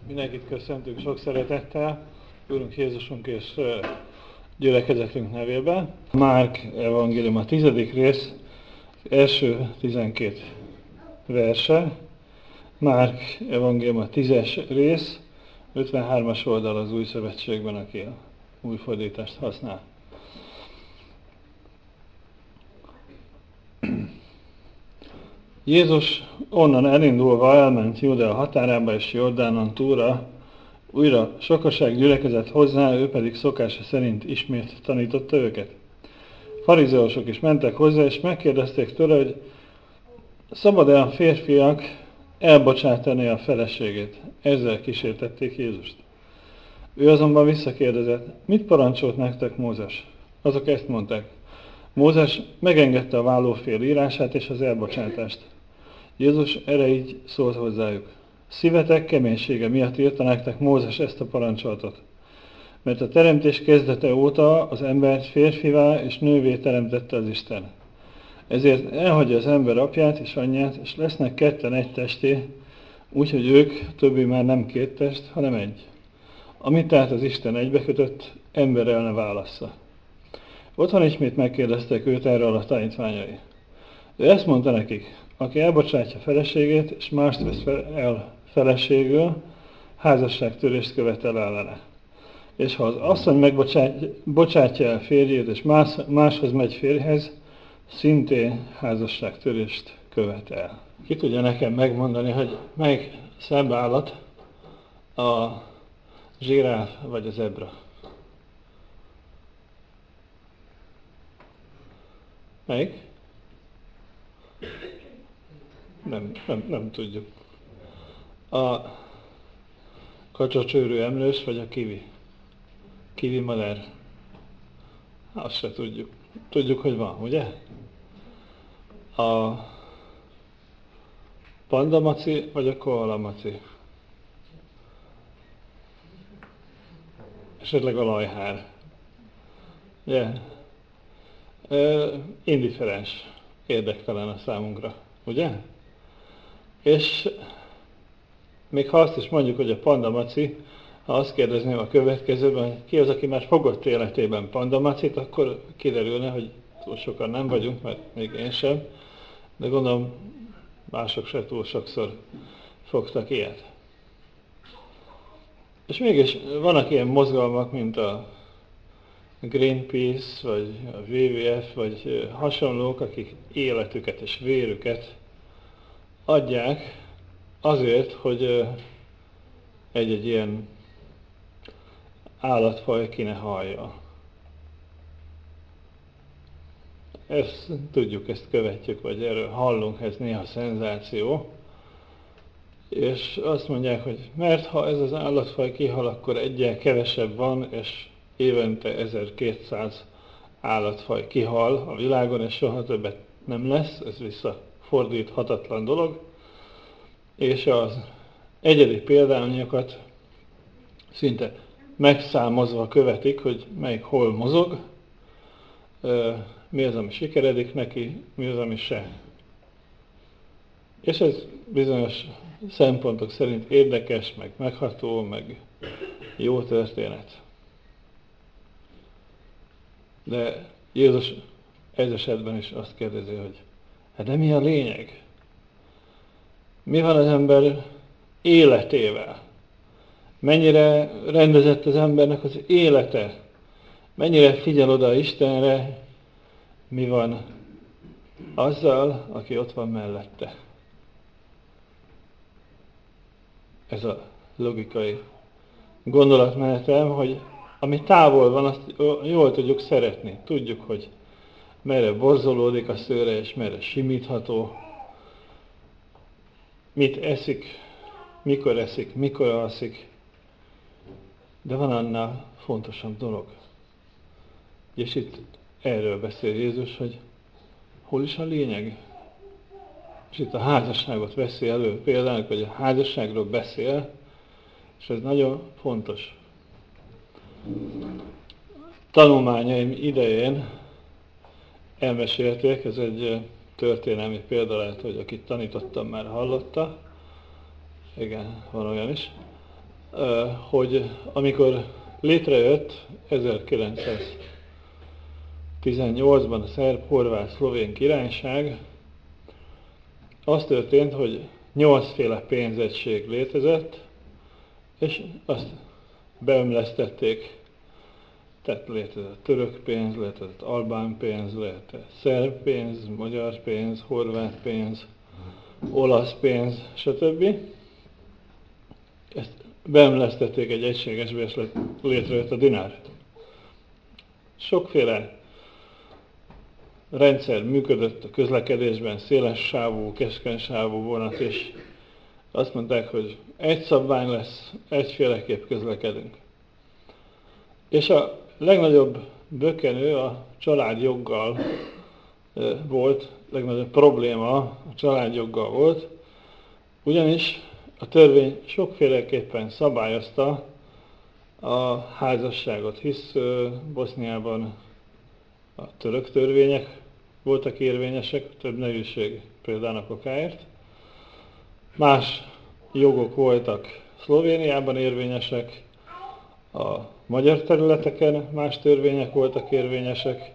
Mindenkit köszöntünk sok szeretettel, Úrunk Jézusunk és gyülekezetünk nevében. Márk evangélium a 10. rész, első 12 verse. Márk evangélium a 10. rész, 53-as oldal az Új Szövetségben, aki a új fordítást használ. Jézus onnan elindulva elment Júdea határába és Jordánon túlra, újra sokaság gyülekezett hozzá, ő pedig szokása szerint ismét tanította őket. Farizeusok is mentek hozzá, és megkérdezték tőle, hogy szabad-e a férfiak elbocsátani a feleségét. Ezzel kísértették Jézust. Ő azonban visszakérdezett, mit parancsolt nektek Mózes? Azok ezt mondták. Mózes megengedte a vállófél írását és az elbocsátást. Jézus erre így szólt hozzájuk. Szívetek keménysége miatt írta nektek Mózes ezt a parancsolatot. Mert a teremtés kezdete óta az embert férfivá és nővé teremtette az Isten. Ezért elhagyja az ember apját és anyját, és lesznek ketten egy testé, úgyhogy ők többé már nem két test, hanem egy. Amit tehát az Isten egybekötött, ember el ne válassza. Otthon ismét megkérdeztek őt erről a tanítványai. Ő ezt mondta nekik, aki elbocsátja feleségét, és mást vesz el feleségül, házasságtörést követel ellene. És ha az asszony megbocsátja el férjét, és máshoz megy férjhez, szintén házasságtörést követel. Ki tudja nekem megmondani, hogy melyik szebb állat, a zsiráf vagy a zebra? Melyik? Nem tudjuk. A kacsacsőrű emlős vagy a kiwi? Kiwi madár? Azt se tudjuk. Tudjuk, hogy van, ugye? A pandamaci vagy a koalamaci? Esetleg a lajhár. Ugye? Indiferens, érdektelen a számunkra, ugye? És még ha azt is mondjuk, hogy a pandamaci, ha azt kérdezném a következőben, hogy ki az, aki már fogott életében pandamacit, akkor kiderülne, hogy túl sokan nem vagyunk, mert még én sem, de gondolom mások se túl sokszor fogtak ilyet. És mégis vannak ilyen mozgalmak, mint a Greenpeace, vagy a WWF, vagy hasonlók, akik életüket és vérüket adják azért, hogy egy-egy ilyen állatfaj ki ne halja. Ezt tudjuk, ezt követjük, vagy erről hallunk, ez néha szenzáció. És azt mondják, hogy mert ha ez az állatfaj kihal, akkor egyen kevesebb van, és évente 1200 állatfaj kihal a világon, és soha többet nem lesz, ez visszafordíthatatlan dolog. És az egyedi példányokat szinte megszámozva követik, hogy melyik hol mozog, mi az, ami sikeredik neki, mi az, ami se. És ez bizonyos szempontok szerint érdekes, meg megható, meg jó történet. De Jézus ez esetben is azt kérdezi, hogy hát de mi a lényeg? Mi van az ember életével? Mennyire rendezett az embernek az élete? Mennyire figyel oda Istenre? Mi van azzal, aki ott van mellette? Ez a logikai gondolatmenetem, hogy ami távol van, azt jól tudjuk szeretni. Tudjuk, hogy merre borzolódik a szőre, és merre simítható. Mit eszik, mikor alszik. De van annál fontosabb dolog. És itt erről beszél Jézus, hogy hol is a lényeg. És itt a házasságot veszi elő például, hogy a házasságról beszél, és ez nagyon fontos. Tanulmányaim idején elmesélték, ez egy történelmi példa lehet, hogy akit tanítottam már hallotta, igen, van olyan is, hogy amikor létrejött 1918-ban a szerb-horvát-szlovén királyság, az történt, hogy 8 féle pénzegység létezett, és azt beömlesztették. Tehát létezett török pénz, létezett albán pénz, létezett szerb pénz, magyar pénz, horvát pénz, olasz pénz, stb. Ezt beömlesztették egy egységesbe, és létrejött a dinár. Sokféle rendszer működött a közlekedésben, széles sávú, keskeny sávú vonat, és azt mondták, hogy egy szabvány lesz, egyféleképp közlekedünk. És a legnagyobb bökkenő a családjoggal volt, legnagyobb probléma a családjoggal volt, ugyanis a törvény sokféleképpen szabályozta a házasságot, hisz Boszniában a török törvények voltak érvényesek, több nevűség példának okáért. Más jogok voltak Szlovéniában érvényesek, a magyar területeken más törvények voltak érvényesek,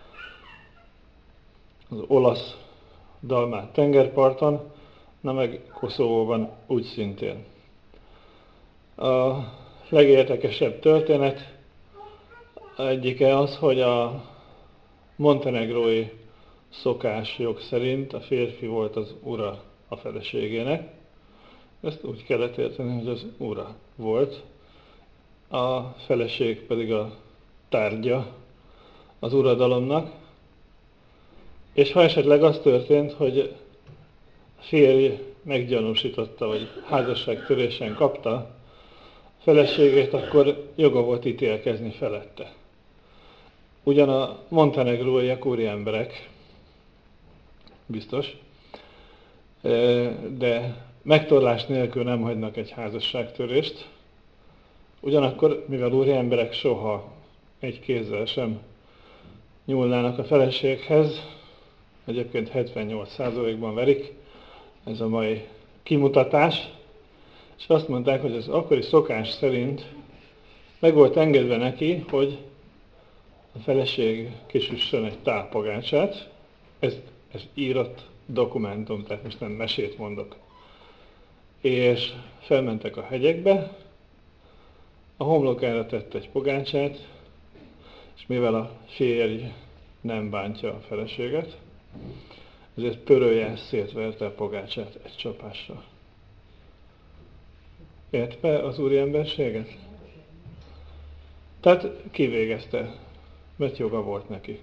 az olasz dalmát tengerparton, na meg Koszovóban úgy szintén. A legérdekesebb történet egyike az, hogy a montenegrói szokásjog szerint a férfi volt az ura a feleségének. Ezt úgy kellett érteni, hogy az ura volt, a feleség pedig a tárgya az uradalomnak. És ha esetleg az történt, hogy a férj meggyanúsította, vagy házasságtörésen kapta a feleségét, akkor joga volt ítélkezni felette. Ugyan a montenegróiak úriemberek, biztos, de megtorlás nélkül nem hagynak egy házasságtörést. Ugyanakkor, mivel úriemberek soha egy kézzel sem nyúlnának a feleséghez, egyébként 78%-ban verik, ez a mai kimutatás, és azt mondták, hogy az akkori szokás szerint meg volt engedve neki, hogy a feleség kisüssön egy tálpogácsát, ez írott dokumentum, tehát most nem mesét mondok. És felmentek a hegyekbe, a homlokára tett egy pogácsát, és mivel a férj nem bántja a feleséget, ezért pörölje szétverte a pogácsát egy csapásra. Értve az úriemberséget? Tehát kivégezte, mert joga volt neki.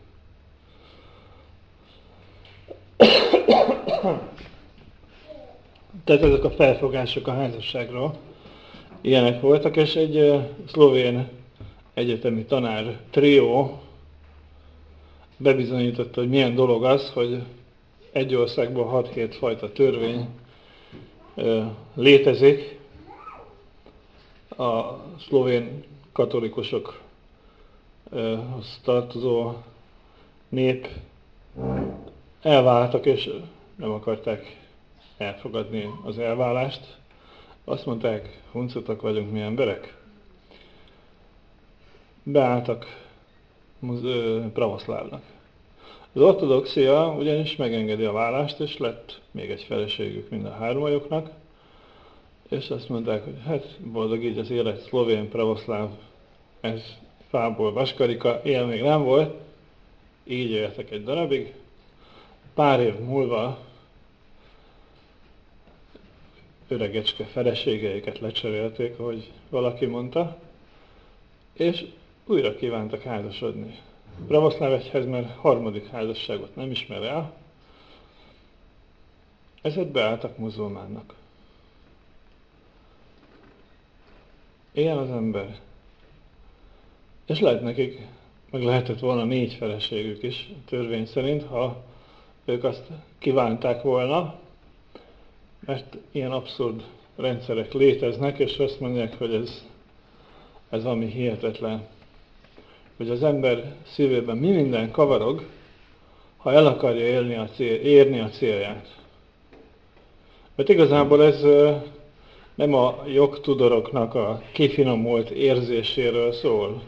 Tehát ezek a felfogások a házasságról ilyenek voltak, és egy szlovén egyetemi tanár trió bebizonyította, hogy milyen dolog az, hogy egy országban 6-7 fajta törvény létezik. A szlovén katolikusokhoz tartozó nép elváltak, és nem akarták elfogadni az elválást. Azt mondták, huncutak vagyunk mi emberek. Beálltak pravoszlávnak. Az ortodoxia ugyanis megengedi a vállást, és lett még egy feleségük mind a hármajoknak, és azt mondták, hogy hát boldog így az élet, szlovén, pravoszláv, ez fából vaskarika, ilyen még nem volt, így éltek egy darabig. Pár év múlva öregecske feleségeiket lecserélték, ahogy valaki mondta, és újra kívántak házasodni. A pravoszláv egyház már harmadik házasságot nem ismer el, ezért beálltak muzulmánnak. Ilyen az ember. És lehet nekik, meg lehetett volna 4 feleségük is, törvény szerint, ha ők azt kívánták volna, mert ilyen abszurd rendszerek léteznek, és azt mondják, hogy ez valami hihetetlen. Hogy az ember szívében mi minden kavarog, ha el akarja érni a célját. Mert igazából ez nem a jogtudoroknak a kifinomult érzéséről szól,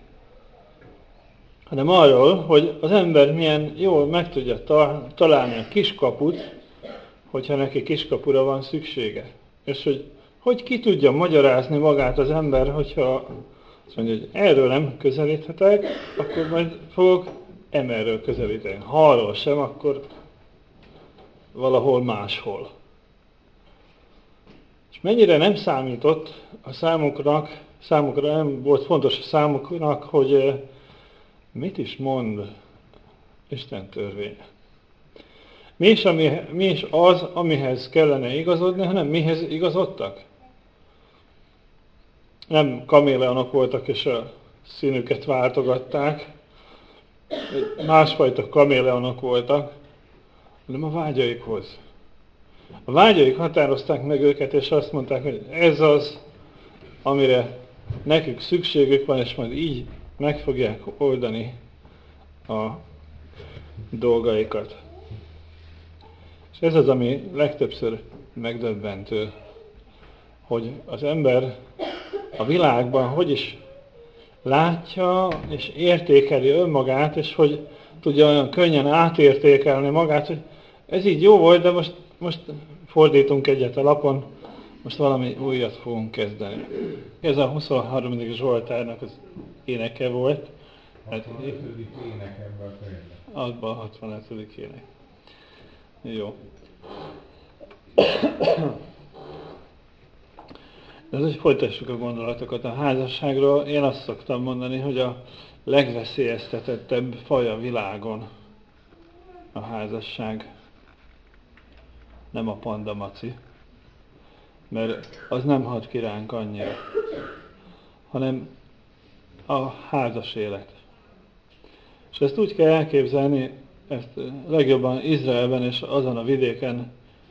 hanem arról, hogy az ember milyen jól meg tudja találni a kiskaput, hogyha neki kiskapura van szüksége. És hogy ki tudja magyarázni magát az ember, hogyha azt mondja, hogy erről nem közelíthetek, akkor majd fogok emerről közelíteni. Ha arról sem, akkor valahol máshol. És mennyire nem számított a számukra nem volt fontos a számuknak, hogy mit is mond Isten törvénye. Mi is az, amihez kellene igazodni, hanem mihez igazodtak? Nem kaméleonok voltak, és a színüket váltogatták, másfajta kaméleonok voltak, hanem a vágyaikhoz. A vágyaik határozták meg őket, és azt mondták, hogy ez az, amire nekük szükségük van, és majd így meg fogják oldani a dolgaikat. És ez az, ami legtöbbször megdöbbentő, hogy az ember a világban hogy is látja és értékeli önmagát, és hogy tudja olyan könnyen átértékelni magát, hogy ez így jó volt, de most fordítunk egyet a lapon, most valami újat fogunk kezdeni. Ez a 23. Zsoltárnak az éneke volt. 65. ének ebben a könyvben. Abban a 65. ének. Jó. De hogy folytassuk a gondolatokat a házasságról. Én azt szoktam mondani, hogy a legveszélyeztetettebb faj a világon a házasság. Nem a pandamaci, mert az nem hat ki ránk annyira, hanem a házas élet. És ezt úgy kell elképzelni, ezt legjobban Izraelben és azon a vidéken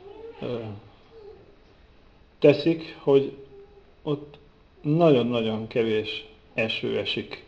teszik, hogy ott nagyon-nagyon kevés eső esik.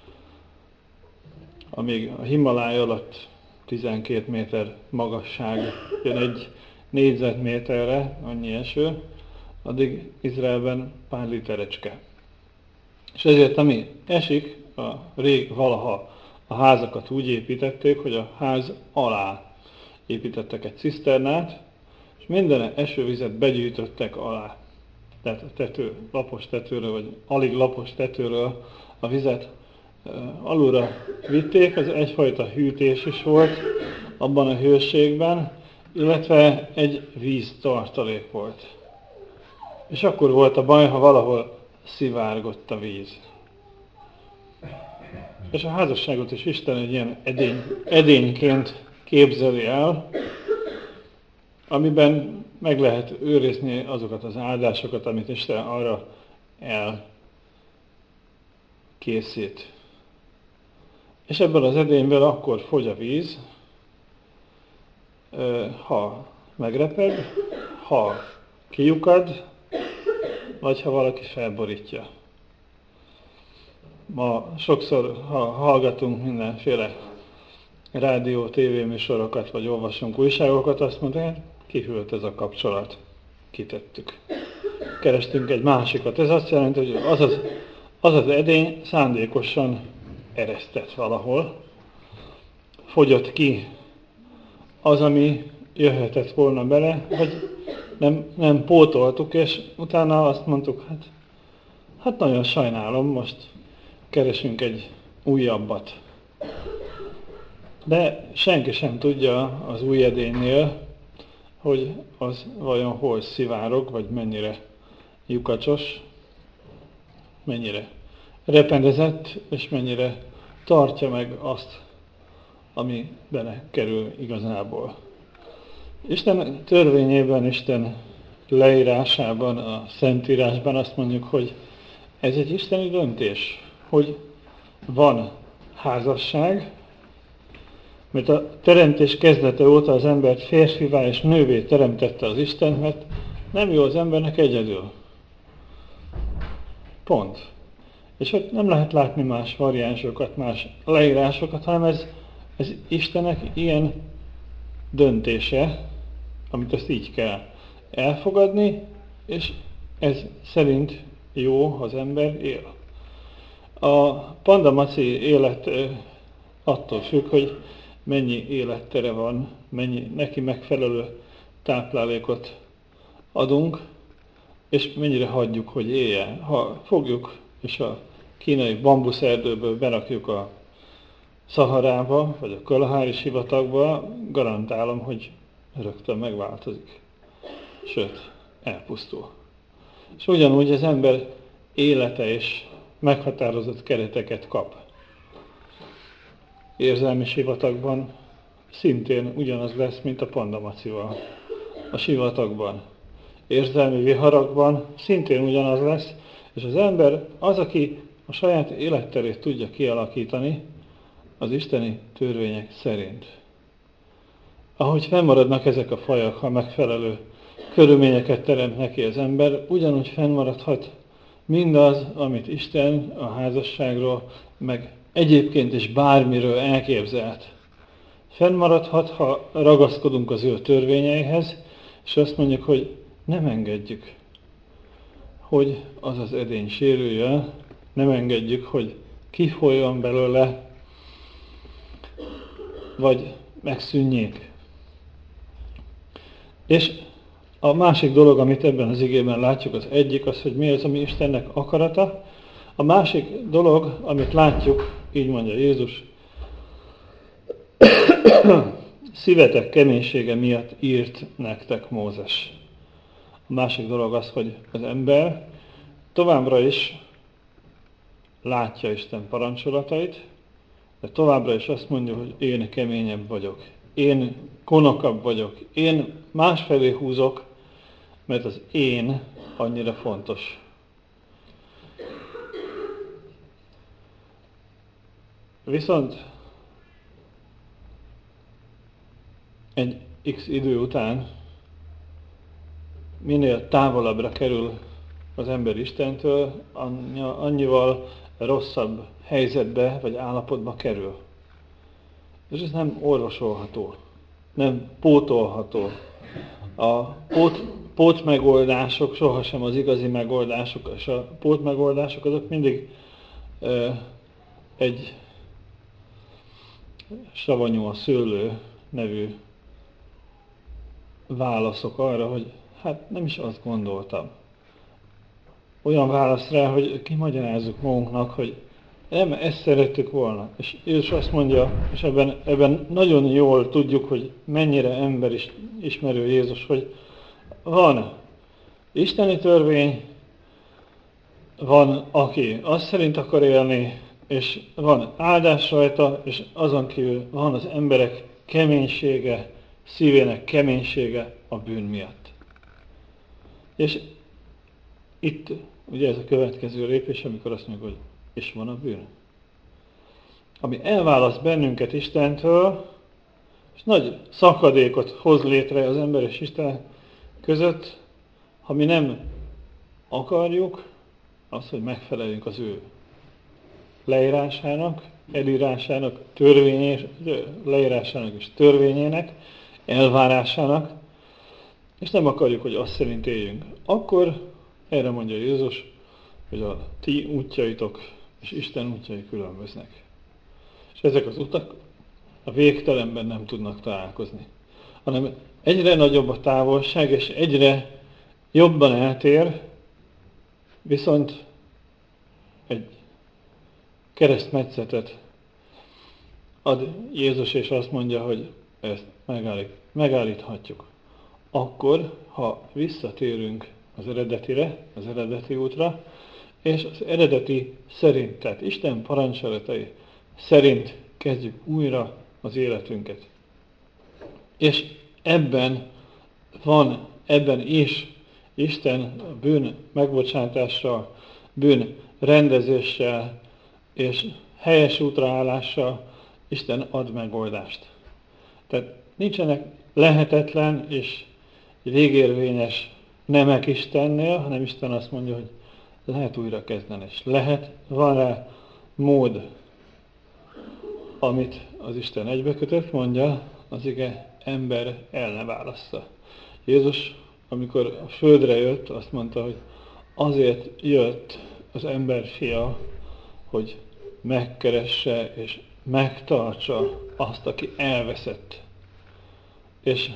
Amíg a Himaláj alatt 12 méter magasság jön egy négyzetméterre, annyi eső, addig Izraelben pár literecske. És ezért ami esik, valaha a házakat úgy építették, hogy a ház alá építettek egy ciszternát, és minden esővizet begyűjtöttek alá. Tehát a lapos tetőről, vagy alig lapos tetőről a vizet alulra vitték, az egyfajta hűtés is volt abban a hőségben, illetve egy víztartalék volt. És akkor volt a baj, ha valahol szivárgott a víz. És a házasságot is Isten egy ilyen edényként képzeli el, amiben meg lehet őrizni azokat az áldásokat, amit Isten arra elkészít. És ebből az edényből akkor fogy a víz, ha megreped, ha kiukad, vagy ha valaki felborítja. Ma sokszor, ha hallgatunk mindenféle rádió, tévéműsorokat, vagy olvasunk újságokat, azt mondják, hogy kihűlt ez a kapcsolat, kitettük. Kerestünk egy másikat. Ez azt jelenti, hogy az az edény szándékosan eresztett valahol, fogyott ki az, ami jöhetett volna bele, vagy nem pótoltuk, és utána azt mondtuk, hát nagyon sajnálom, most keresünk egy újabbat. De senki sem tudja az új edénynél, hogy az vajon hol szivárog, vagy mennyire lyukacsos, mennyire repedezett, és mennyire tartja meg azt, ami bele kerül igazából. Isten törvényében, Isten leírásában, a Szentírásban azt mondjuk, hogy ez egy isteni döntés, hogy van házasság, mert a teremtés kezdete óta az embert férfivá és nővé teremtette az Isten, mert nem jó az embernek egyedül. Pont. És ott nem lehet látni más variánsokat, más leírásokat, hanem ez Istennek ilyen döntése, amit ezt így kell elfogadni, és ez szerint jó, ha az ember él. A pandamaci élet attól függ, hogy mennyi élettere van, mennyi neki megfelelő táplálékot adunk, és mennyire hagyjuk, hogy éljen. Ha fogjuk, és a kínai bambuszerdőből berakjuk a Szaharába, vagy a Kalahári sivatagba, garantálom, hogy rögtön megváltozik. Sőt, elpusztul. És ugyanúgy az ember élete is meghatározott kereteket kap. Érzelmi sivatagban szintén ugyanaz lesz, mint a pandamacival. A sivatagban, érzelmi viharakban szintén ugyanaz lesz, és az ember az, aki a saját életterét tudja kialakítani az isteni törvények szerint. Ahogy fennmaradnak ezek a fajak, ha megfelelő körülményeket teremt neki az ember, ugyanúgy fennmaradhat mindaz, amit Isten a házasságról, meg egyébként is bármiről elképzelt. Fennmaradhat, ha ragaszkodunk az ő törvényeihez, és azt mondjuk, hogy nem engedjük, hogy az az edény sérüljön, nem engedjük, hogy kifolyjon belőle, vagy megszűnjék. És a másik dolog, amit ebben az igében látjuk, az egyik az, hogy mi az, ami Istennek akarata. A másik dolog, amit látjuk, így mondja Jézus, szívetek keménysége miatt írt nektek Mózes. A másik dolog az, hogy az ember továbbra is látja Isten parancsolatait, de továbbra is azt mondja, hogy én keményebb vagyok, én gonokabb vagyok, én másfelé húzok, mert az én annyira fontos. Viszont egy X idő után minél távolabbra kerül az ember Istentől, annyival rosszabb helyzetbe vagy állapotba kerül. És ez nem orvosolható, nem pótolható. A pótmegoldások sohasem az igazi megoldások, és a pótmegoldások azok mindig egy savanyú a szőlő nevű válaszok arra, hogy hát nem is azt gondoltam. Olyan válasz rá, hogy kimagyarázzuk magunknak, hogy nem ezt szerettük volna. És Jézus azt mondja, és ebben nagyon jól tudjuk, hogy mennyire ember is ismerő Jézus, hogy van isteni törvény, van, aki azt szerint akar élni, és van áldás rajta, és azon kívül van az emberek keménysége, szívének keménysége a bűn miatt. És itt ugye ez a következő lépés, amikor azt mondjuk, hogy és van a bűn. Ami elválaszt bennünket Istentől, és nagy szakadékot hoz létre az ember és Isten között, ha mi nem akarjuk azt, hogy megfeleljünk az ő leírásának, elírásának, leírásának és törvényének, elvárásának, és nem akarjuk, hogy azt szerint éljünk. Akkor erre mondja Jézus, hogy a ti útjaitok és Isten útjai különböznek. És ezek az utak a végtelenben nem tudnak találkozni, hanem egyre nagyobb a távolság, és egyre jobban eltér, viszont egy keresztmetszetet ad Jézus, és azt mondja, hogy ezt megállíthatjuk. Akkor, ha visszatérünk az eredetire, az eredeti útra, és az eredeti szerint, tehát Isten parancsolatai szerint kezdjük újra az életünket. És ebben is Isten a bűn megbocsátással, bűn rendezéssel és helyes útra állással Isten ad megoldást. Tehát nincsenek lehetetlen és végérvényes nemek Istennél, hanem Isten azt mondja, hogy lehet újra kezdeni, és van rá mód, amit az Isten egybekötött, mondja, az ige ember el ne válassza. Jézus, amikor a földre jött, azt mondta, hogy azért jött az emberfia, hogy megkeresse és megtartsa azt, aki elveszett. És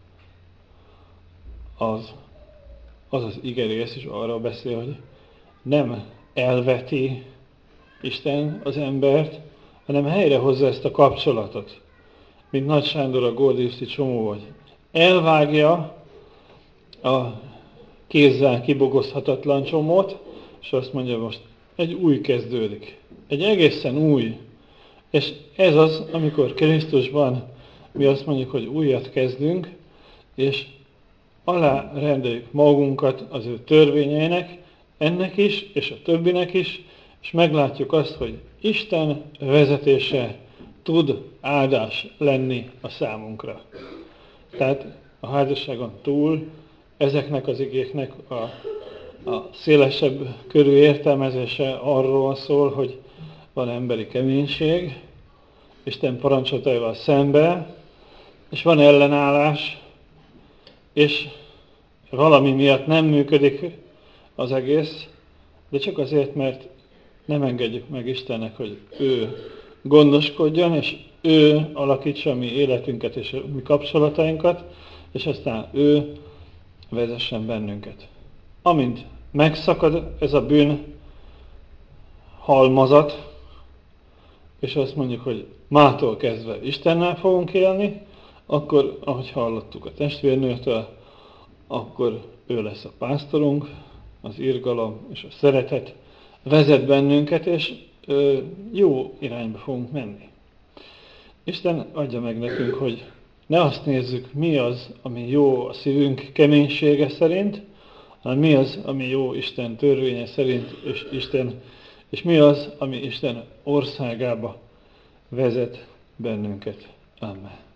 az igerész is arra beszél, hogy nem elveti Isten az embert, hanem helyrehozza ezt a kapcsolatot. Mint Nagy Sándor a Gordiuszi csomó, vagy elvágja a kézzel kibogozhatatlan csomót, és azt mondja, most egy új kezdődik. Egy egészen új. És ez az, amikor Krisztusban mi azt mondjuk, hogy újat kezdünk, és alárendeljük magunkat az ő törvényeinek, ennek is, és a többinek is, és meglátjuk azt, hogy Isten vezetése tud áldás lenni a számunkra. Tehát a házasságon túl ezeknek az igéknek a szélesebb körű értelmezése arról szól, hogy van emberi keménység, Isten parancsolataival szembe, és van ellenállás, és valami miatt nem működik az egész, de csak azért, mert nem engedjük meg Istennek, hogy ő gondoskodjon, és ő alakítsa a mi életünket és a mi kapcsolatainkat, és aztán ő vezessen bennünket. Amint megszakad ez a bűn halmazat, és azt mondjuk, hogy mától kezdve Istennel fogunk élni, akkor, ahogy hallottuk a testvérnőtől, akkor ő lesz a pásztorunk, az irgalom és a szeretet vezet bennünket, és jó irányba fogunk menni. Isten adja meg nekünk, hogy ne azt nézzük, mi az, ami jó a szívünk keménysége szerint, hanem mi az, ami jó Isten törvénye szerint, és mi az, ami Isten országába vezet bennünket. Amen.